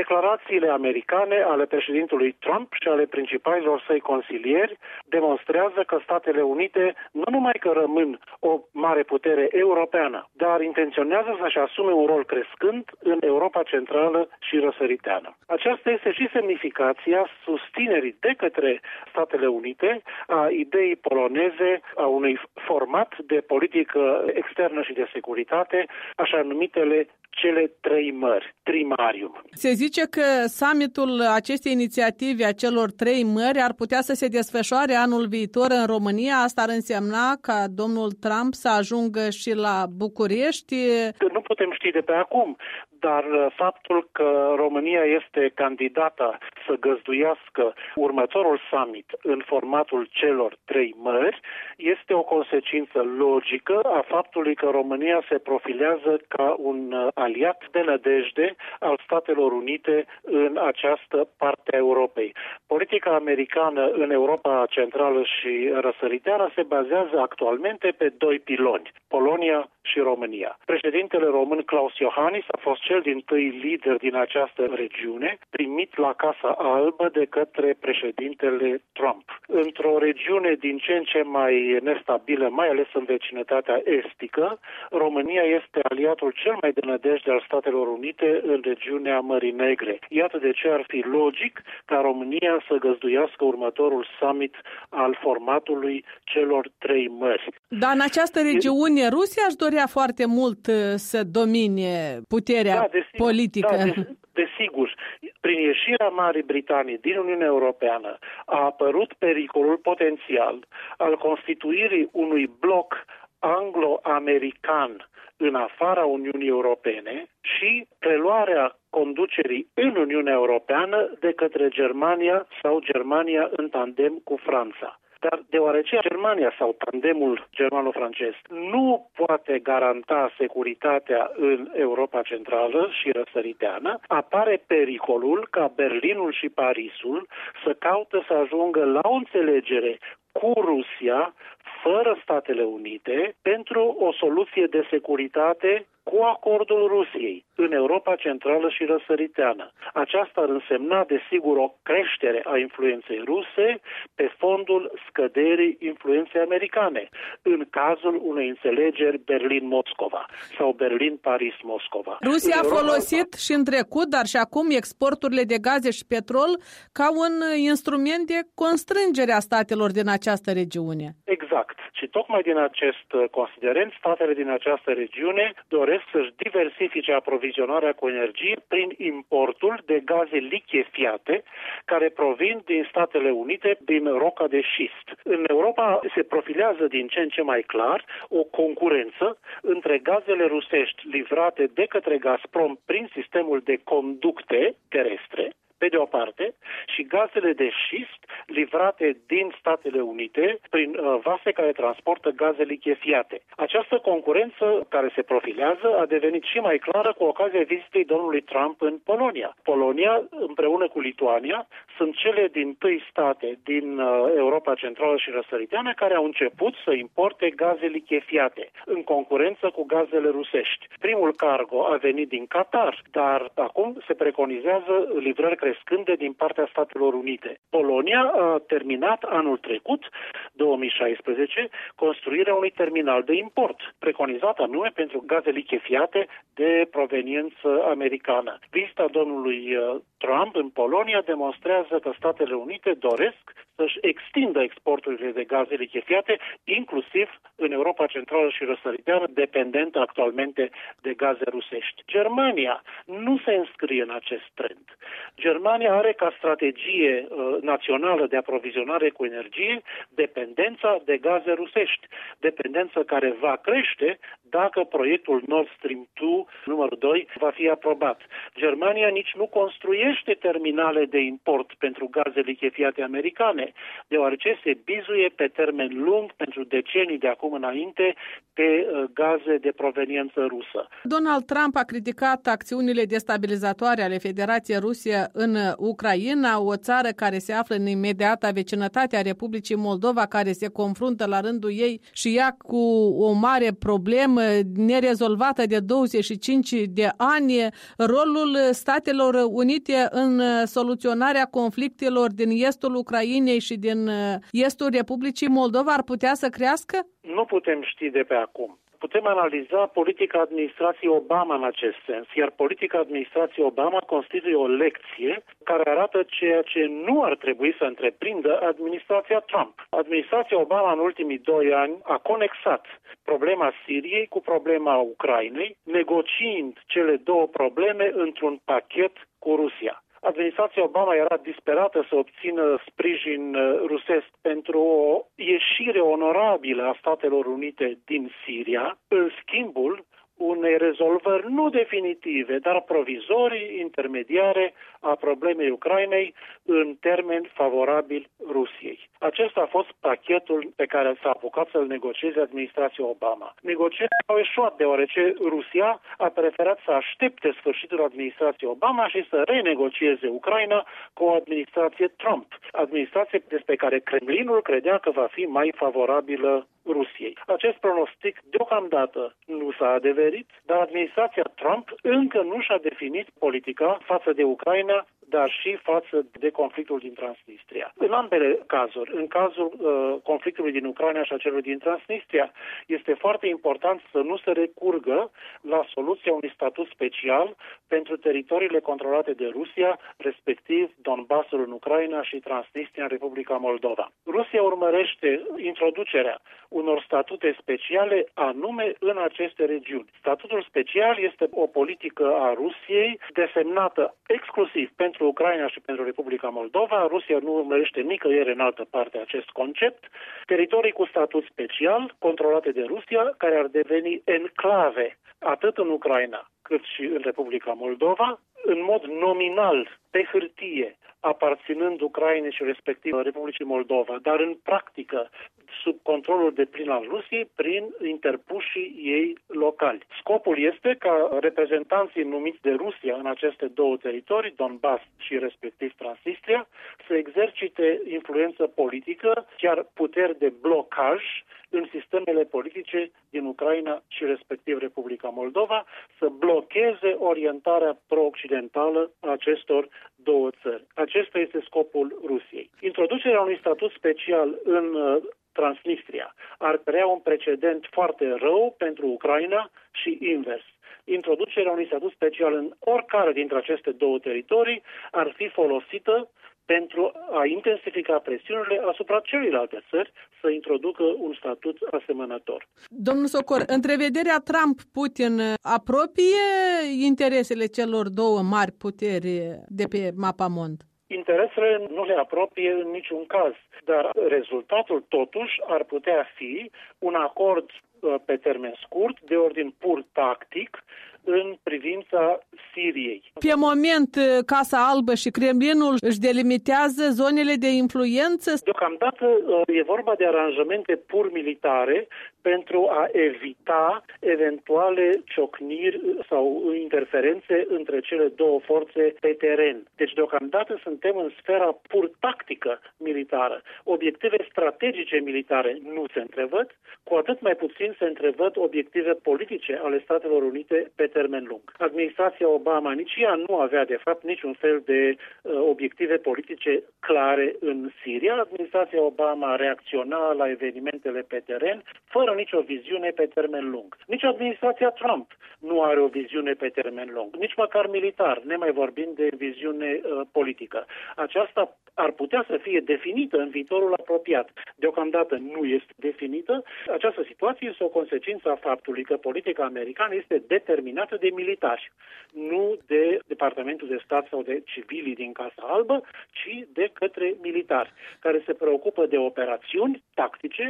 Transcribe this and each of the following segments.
Declarațiile americane ale președintelui Trump și ale principalilor săi consilieri demonstrează că Statele Unite nu numai că rămân o mare putere europeană, dar intenționează să-și asume un rol crescând în Europa Centrală și răsăriteană. Aceasta este și semnificația susținerii de către Statele Unite a ideii poloneze a unui format de politică externă și de securitate, așa numitele cele trei mări, trimarium. Se zice că summitul acestei inițiative a celor trei mări ar putea să se desfășoare anul viitor în România. Asta ar însemna ca domnul Trump să ajungă și la București? Nu putem ști de pe acum, dar faptul că România este candidată să găzduiască următorul summit în formatul celor trei mări este o consecință logică a faptului că România se profilează ca un aliat de nădejde al Statelor Unite în această parte a Europei. Politica americană în Europa Centrală și răsăriteană se bazează actualmente pe doi piloni, Polonia și România. Președintele român Klaus Iohannis a fost cel dintâi lider din această regiune, primit la Casa Albă de către președintele Trump. Într-o regiune din ce în ce mai nestabilă, mai ales în vecinătatea estică, România este aliatul cel mai de nădejde al Statelor Unite în regiunea Mării Negre. Iată de ce ar fi logic ca România să găzduiască următorul summit al formatului celor trei mări. Dar în această regiune Rusia aș dorea foarte mult să domine puterea politică. Desigur, prin ieșirea Marii Britanii din Uniunea Europeană a apărut pericolul potențial al constituirii unui bloc anglo-american în afara Uniunii Europene și preluarea conducerii în Uniunea Europeană de către Germania sau Germania în tandem cu Franța. Dar deoarece Germania sau tandemul germano-francez nu poate garanta securitatea în Europa Centrală și răsăriteană, apare pericolul ca Berlinul și Parisul să caută să ajungă la o înțelegere cu Rusia, fără Statele Unite, pentru o soluție de securitate cu acordul Rusiei în Europa Centrală și răsăriteană. Aceasta ar însemna, desigur, o creștere a influenței ruse pe fondul scăderii influenței americane, în cazul unei înțelegeri Berlin-Moscova sau Berlin-Paris-Moscova. Rusia a folosit și în trecut, dar și acum exporturile de gaze și petrol ca un instrument de constrângere a statelor din această regiune. Exact. Și tocmai din acest considerent, statele din această regiune doresc să-și diversifice aprovizionarea cu energie prin importul de gaze lichefiate care provin din Statele Unite, din roca de șist. În Europa se profilează din ce în ce mai clar o concurență între gazele rusești livrate de către Gazprom prin sistemul de conducte terestre, pe de o parte, și gazele de șist livrate din Statele Unite prin vase care transportă gaze lichefiate. Această concurență care se profilează a devenit și mai clară cu ocazia vizitei domnului Trump în Polonia. Polonia, împreună cu Lituania, sunt cele dintâi state din Europa Centrală și răsăriteană care au început să importe gaze lichefiate în concurență cu gazele rusești. Primul cargo a venit din Qatar, dar acum se preconizează livrări crescânde din partea Statelor Unite. Polonia a terminat anul trecut, 2016, construirea unui terminal de import, preconizat anume pentru gaze lichefiate de proveniență americană. Vizita domnului Trump în Polonia demonstrează că Statele Unite doresc să-și extindă exporturile de gaze lichefiate, inclusiv în Europa Centrală și răsăriteană, dependentă actualmente de gaze rusești. Germania nu se înscrie în acest trend. Germania are ca strategie națională de aprovizionare cu energie dependența de gaze rusești, dependență care va crește dacă proiectul Nord Stream 2, numărul 2, va fi aprobat. Germania nici nu construiește terminale de import pentru gaze lichefiate americane, deoarece se bizuie pe termen lung, pentru decenii de acum înainte, pe gaze de proveniență rusă. Donald Trump a criticat acțiunile destabilizatoare ale Federației Ruse în Ucraina, o țară care se află în imediata vecinătate a Republicii Moldova, care se confruntă la rândul ei și ea cu o mare problemă nerezolvată de 25 de ani, rolul Statelor Unite în soluționarea conflictelor din estul Ucrainei și din estul Republicii Moldova ar putea să crească? Nu putem ști de pe acum. Putem analiza politica administrației Obama în acest sens, iar politica administrației Obama constituie o lecție care arată ceea ce nu ar trebui să întreprindă administrația Trump. Administrația Obama în ultimii 2 ani a conexat problema Siriei cu problema Ucrainei, negociind cele două probleme într-un pachet cu Rusia. Administrația Obama era disperată să obțină sprijin rusesc pentru o ieșire onorabilă a Statelor Unite din Siria, în schimbul unei rezolvări nu definitive, dar provizorii, intermediare a problemei Ucrainei în termeni favorabili Rusiei. Acesta a fost pachetul pe care s-a apucat să-l negocieze administrația Obama. Negocierile au eșuat deoarece Rusia a preferat să aștepte sfârșitul administrației Obama și să renegocieze Ucraina cu o administrație Trump, administrație despre care Kremlinul credea că va fi mai favorabilă Rusiei. Acest pronostic deocamdată nu s-a adeverit, dar administrația Trump încă nu și-a definit politica față de Ucraina, dar și față de conflictul din Transnistria. În ambele cazuri, în cazul conflictului din Ucraina și a celui din Transnistria, este foarte important să nu se recurgă la soluția unui statut special pentru teritoriile controlate de Rusia, respectiv Donbassul în Ucraina și Transnistria în Republica Moldova. Rusia urmărește introducerea unor statute speciale anume în aceste regiuni. Statutul special este o politică a Rusiei desemnată exclusiv pentru Ucraina și pentru Republica Moldova. Rusia nu urmărește nicăieri în altă parte acest concept. Teritorii cu statut special, controlate de Rusia, care ar deveni enclave atât în Ucraina cât și în Republica Moldova, în mod nominal, pe hârtie, aparținând Ucrainei și respectiv Republicii Moldova, dar în practică sub controlul deplin al Rusiei prin interpușii ei locali. Scopul este ca reprezentanții numiți de Rusia în aceste două teritorii, Donbass și respectiv Transnistria, să exercite influență politică, chiar puteri de blocaj în sistemele politice din Ucraina și respectiv Republica Moldova, să blocheze orientarea pro-occidentală a acestor două țări. Acesta este scopul Rusiei. Introducerea unui statut special în Transnistria ar crea un precedent foarte rău pentru Ucraina și invers. Introducerea unui statut special în oricare dintre aceste două teritorii ar fi folosită pentru a intensifica presiunile asupra celelalte țări să introducă un statut asemănător. Domnul Socor, întrevederea Trump-Putin apropie interesele celor două mari puteri de pe mapamond? Interesele nu le apropie în niciun caz, dar rezultatul totuși ar putea fi un acord pe termen scurt, de ordin pur tactic, în privința Siriei. Pe moment, Casa Albă și Kremlinul își delimitează zonele de influență? Deocamdată e vorba de aranjamente pur militare pentru a evita eventuale ciocniri sau interferențe între cele două forțe pe teren. Deci deocamdată suntem în sfera pur tactică militară. Obiective strategice militare nu se întrevăd, cu atât mai puțin se întrevăd obiective politice ale Statelor Unite pe termen lung. Administrația Obama nici ea nu avea de fapt niciun fel de obiective politice clare în Siria. Administrația Obama reacționa la evenimentele pe teren fără nicio viziune pe termen lung. Nici administrația Trump nu are o viziune pe termen lung, nici măcar militar, nemai vorbind de viziune politică. Aceasta ar putea să fie definită în viitorul apropiat. Deocamdată nu este definită. Această situație este o consecință a faptului că politica americană este determinată de militari, nu de Departamentul de Stat sau de civilii din Casa Albă, ci de către militari, care se preocupă de operațiuni tactice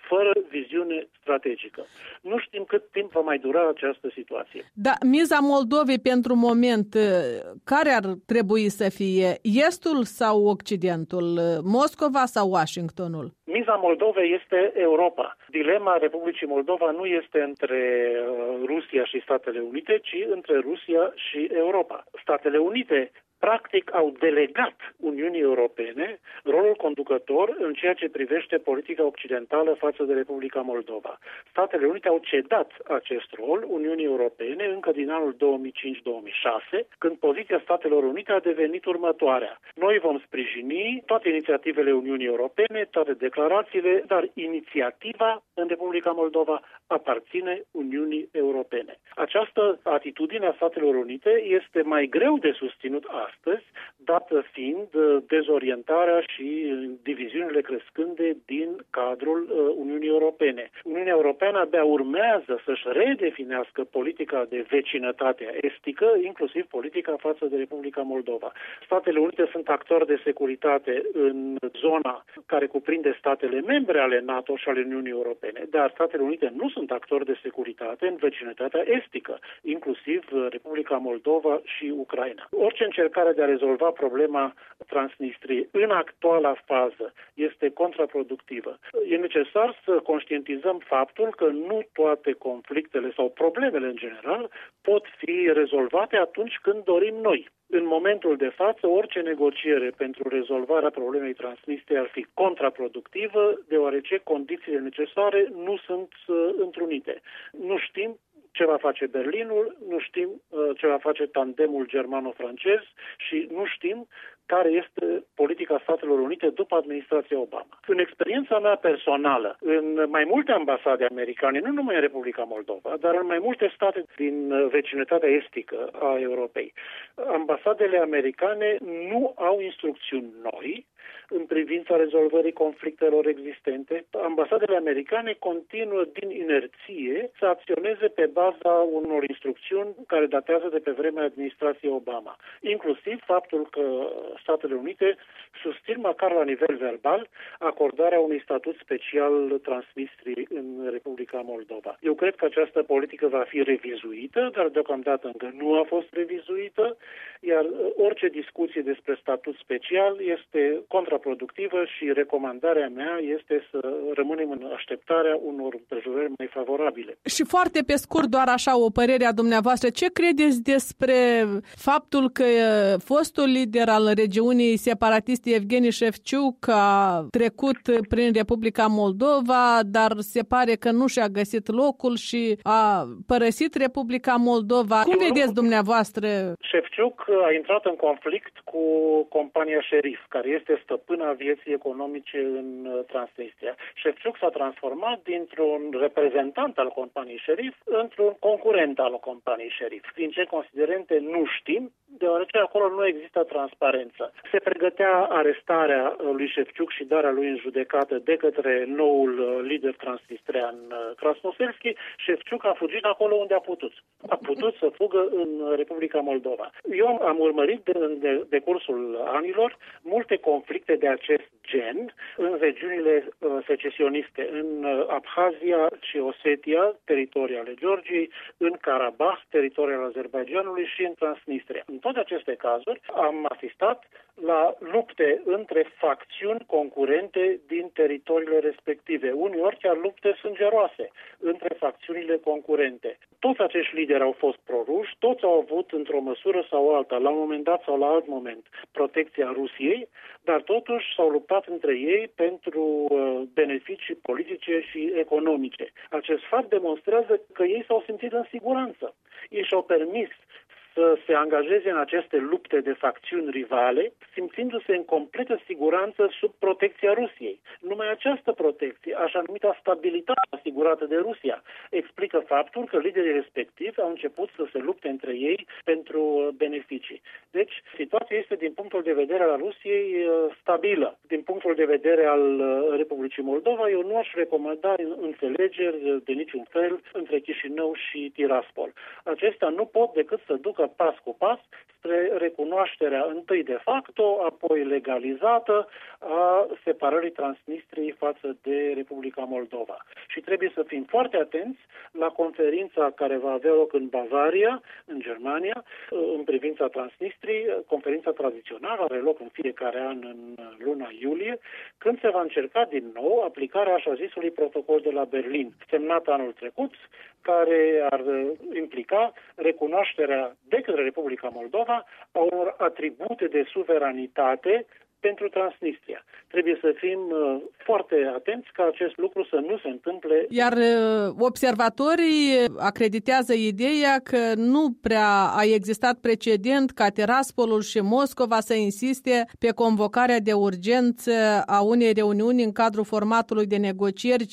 fără viziune strategică. Nu știm cât timp va mai dura această situație. Da, miza Moldovei pentru moment, care ar trebui să fie? Estul sau Occidentul? Moscova sau Washingtonul? Miza Moldovei este Europa. Dilema Republicii Moldova nu este între Rusia și Statele Unite, ci între Rusia și Europa. Statele Unite practic au delegat Uniunii Europene rolul conducător în ceea ce privește politica occidentală față de Republica Moldova. Statele Unite au cedat acest rol Uniunii Europene încă din anul 2005-2006, când poziția Statelor Unite a devenit următoarea. Noi vom sprijini toate inițiativele Uniunii Europene, toate declarațiile, dar inițiativa în Republica Moldova aparține Uniunii Europene. Această atitudine a Statelor Unite este mai greu de susținut astăzi, dată fiind dezorientarea și diviziunile crescânde din cadrul Uniunii Europene. Uniunea Europeană abia urmează să-și redefinească politica de vecinătate estică, inclusiv politica față de Republica Moldova. Statele Unite sunt actori de securitate în zona care cuprinde statele membre ale NATO și ale Uniunii Europene, dar Statele Unite nu sunt actori de securitate în vecinătatea estică, inclusiv Republica Moldova și Ucraina. Orice încercare de a rezolva problema Transnistriei în actuala fază este contraproductivă. E necesar să conștientizăm faptul că nu toate conflictele sau problemele în general pot fi rezolvate atunci când dorim noi. În momentul de față, orice negociere pentru rezolvarea problemei Transnistriei ar fi contraproductivă, deoarece condițiile necesare nu sunt întrunite. Nu știm ce va face Berlinul, nu știm ce va face tandemul germano-francez și nu știm care este politica Statelor Unite după administrația Obama. În experiența mea personală, în mai multe ambasade americane, nu numai în Republica Moldova, dar în mai multe state din vecinătatea estică a Europei, ambasadele americane nu au instrucțiuni noi în privința rezolvării conflictelor existente. Ambasadele americane continuă din inerție să acționeze pe baza unor instrucțiuni care datează de pe vremea administrației Obama. Inclusiv faptul că Statele Unite susțin măcar la nivel verbal acordarea unui statut special Transnistriei în Republica Moldova. Eu cred că această politică va fi revizuită, dar deocamdată încă nu a fost revizuită, iar orice discuție despre statut special este contraproductivă și recomandarea mea este să rămânem în așteptarea unor împrejurări mai favorabile. Și foarte pe scurt, doar așa o părere a dumneavoastră, ce credeți despre faptul că fostul lider al regiunii separatiste Evgeni Șefciuc a trecut prin Republica Moldova, dar se pare că nu și-a găsit locul și a părăsit Republica Moldova? Cum vedeți dumneavoastră? Șefciuc a intrat în conflict cu compania Șerif, care este stăpâna vieții economice în Transnistria. Șefciuc s-a transformat dintr-un reprezentant al companiei Șerif într-un concurent al companiei Șerif. Din ce considerente nu știm, deoarece acolo nu există transparență. Se pregătea arestarea lui Șefciuc și darea lui în judecată de către noul lider transnistrean Krasnoselski. Șefciuc a fugit acolo unde a putut. A putut să fugă în Republica Moldova. Eu am urmărit în decursul anilor multe conflicte de acest gen în regiunile secesioniste, în Abhazia și Osetia, teritorii ale Georgiei, în Karabah, teritorii ale Azerbaidjanului și în Transnistria. În toate aceste cazuri am asistat la lupte între facțiuni concurente din teritoriile respective, uneori chiar lupte sângeroase între facțiunile concurente. Toți acești lideri au fost proruși, toți au avut într-o măsură sau alta, la un moment dat sau la alt moment, protecția Rusiei, dar totuși s-au luptat între ei pentru beneficii politice și economice. Acest fapt demonstrează că ei s-au simțit în siguranță. Ei și-au permis să se angajeze în aceste lupte de facțiuni rivale, simțindu-se în completă siguranță sub protecția Rusiei. Numai această protecție, așa numită stabilitate asigurată de Rusia, explică faptul că liderii respectivi au început să se lupte între ei pentru beneficii. Deci, situația este, din punctul de vedere al Rusiei, stabilă. Din punctul de vedere al Republicii Moldova, eu nu aș recomanda înțelegeri de niciun fel între Chișinău și Tiraspol. Acestea nu pot decât să ducă ducă pas cu pas spre recunoașterea întâi de facto, apoi legalizată a separării Transnistriei față de Republica Moldova. Și trebuie să fim foarte atenți la conferința care va avea loc în Bavaria, în Germania, în privința Transnistriei, conferința tradițională are loc în fiecare an în luna iulie, când se va încerca din nou aplicarea așa zisului protocol de la Berlin, semnat anul trecut, care ar implica recunoașterea de către Republica Moldova a unor atribute de suveranitate pentru Transnistria. Trebuie să fim foarte atenți ca acest lucru să nu se întâmple. Iar observatorii acreditează ideea că nu prea a existat precedent ca Tiraspolul și Moscova să insiste pe convocarea de urgență a unei reuniuni în cadrul formatului de negocieri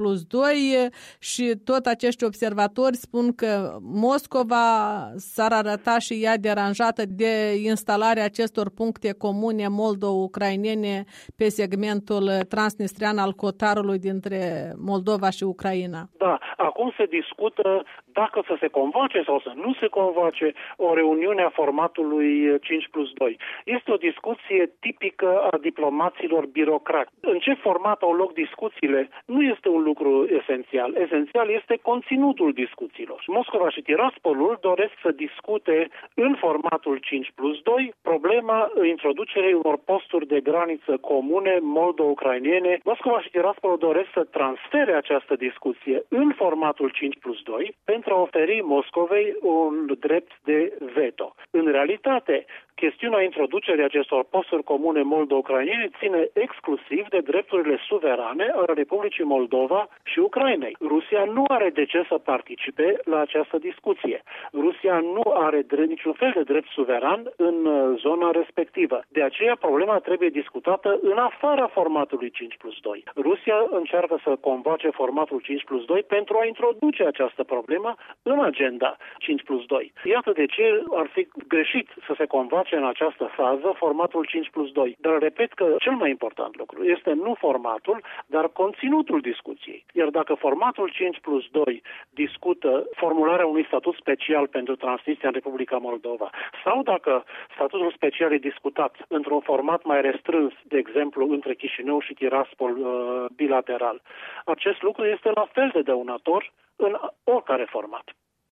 5+2 și tot acești observatori spun că Moscova s-ar arăta și ea deranjată de instalarea acestor puncte comune moldo-ucrainene pe segmentul transnistrian al cotarului dintre Moldova și Ucraina. Da, acum se discută dacă să se convoace sau să nu se convoace o reuniune a formatului 5+2. Este o discuție tipică a diplomaților birocrați. În ce format au loc discuțiile nu este un lucru esențial. Esențial este conținutul discuțiilor. Moscova și Tiraspolul doresc să discute în formatul 5+2 problema introducerii unor posturi de graniță comune moldo-ucrainene. Moscova și Tiraspolul doresc să transfere această discuție în formatul 5+2 pentru a oferi Moscovei un drept de veto. În realitate, chestiunea introducerii acestor posturi comune moldo-ucrainene ține exclusiv de drepturile suverane ale Republicii Moldova și Ucrainei. Rusia nu are de ce să participe la această discuție. Rusia nu are niciun fel de drept suveran în zona respectivă. De aceea, problema trebuie discutată în afara formatului 5+2. Rusia încearcă să convoace formatul 5+2 pentru a introduce această problemă în agenda 5+2. Iată de ce ar fi greșit să se convoace în această fază formatul 5+2. Dar repet că cel mai important lucru este nu formatul, dar conținutul discuției. Iar dacă formatul 5+2 discută formularea unui statut special pentru Transnistria în Republica Moldova, sau dacă statutul special e discutat într-un format mai restrâns, de exemplu între Chișinău și Tiraspol bilateral, acest lucru este la fel de dăunător în oricare format.